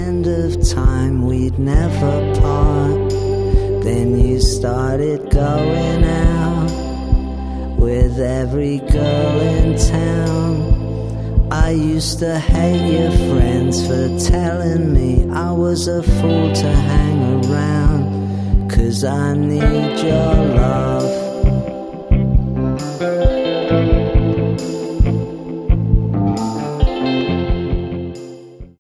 end of time, we'd never part. Then you started going out with every girl in town. I used to hate your friends for telling me I was a fool to hang around, 'cause I need your love.